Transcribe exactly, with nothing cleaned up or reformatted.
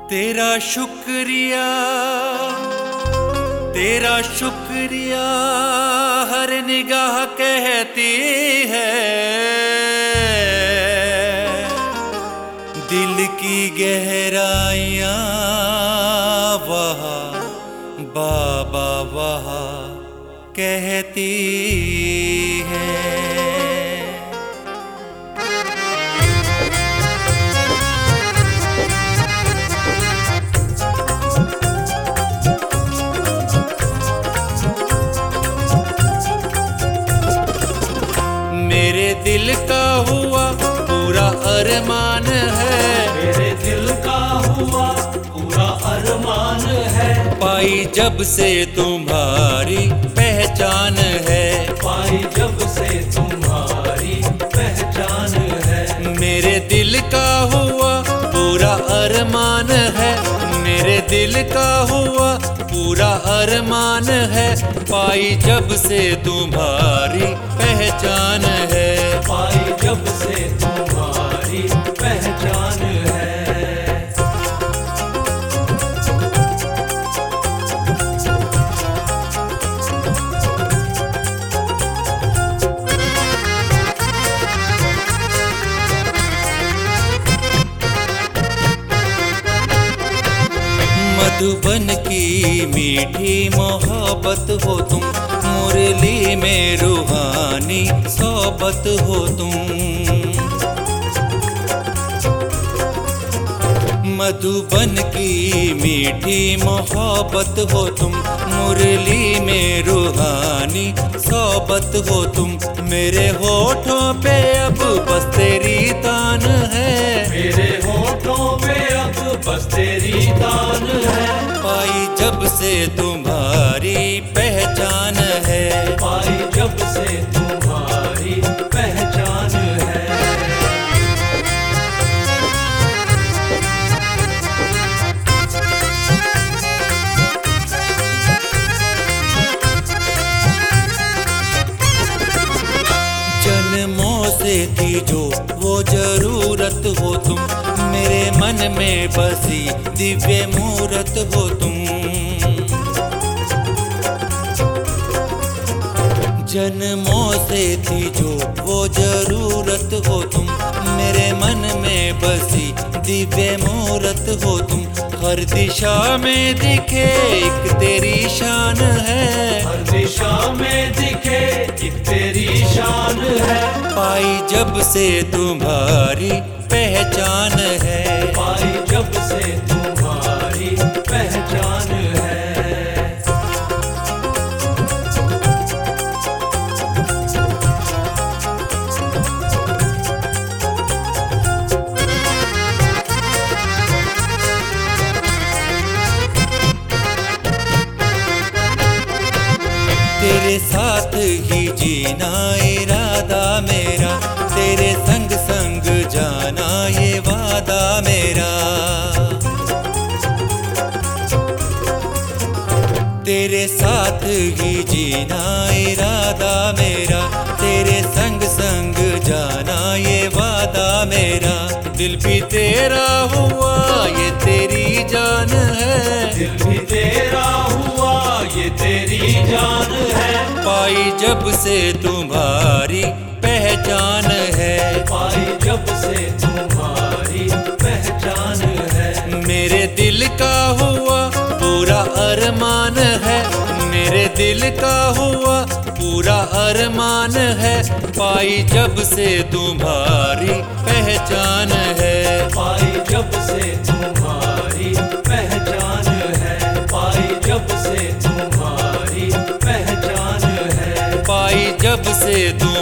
तेरा शुक्रिया तेरा शुक्रिया हर निगाह कहती है, दिल की गहराइयाँ वहाँ बाबा वहाँ कहती है। मेरे दिल का हुआ पूरा अरमान है, मेरे दिल का हुआ पूरा अरमान है। पाई जब से तुम्हारी पहचान है, पाई जब से तुम्हारी पहचान है। मेरे दिल का हुआ पूरा अरमान है, मेरे दिल का हुआ पूरा अरमान है। पाई जब से तुम्हारी पहचान है, पाई जब से तुम्हारी पहचान है। मधुबन की मीठी मोहब्बत हो तुम, मुरली में रूहानी सोबत हो तुम। मधुबन की मीठी मोहब्बत हो तुम, मुरली में रूहानी सोबत हो तुम। मेरे होठों पे अब बस तेरी तान है, मेरे होठों पे अब बस तेरी तान है। पाई जब से तुम्हारी पहचान है, पाई जब से तुम्हारी पहचान है। जन्मों से थी जो वो जरूरत हो तुम, मेरे मन में बसी दिव्य मूरत हो तुम। जन्मों से थी जो वो जरूरत हो तुम, मेरे मन में बसी दिव्य मूरत हो तुम। हर दिशा में दिखे एक तेरी शान है, हर दिशा में दिखे एक तेरी शान है। पाई जब से तुम्हारी पहचान है, पाई जब से तुम्हारी पहचान है। तेरे साथ ही जीना इरादा मेरा, तेरे संग संग जाना ये वादा मेरा। तेरे साथ ही जीना इरादा मेरा, तेरे संग संग जाना ये वादा मेरा। दिल भी तेरा हुआ ये तेरी जान है, दिल भी तेरा हुआ ये तेरी जान है। पाई जब से तुम्हारी पहचान है, पाई जब से तुम्हारी पहचान है। मेरे दिल का हुआ पूरा अरमान है, मेरे दिल का हुआ पूरा अरमान है। पाई जब से तुम्हारी पहचान है, पाई जब से तुम्हारी पहचान है। पाई जब से तुम्हारी पहचान है। पाई जब से तुम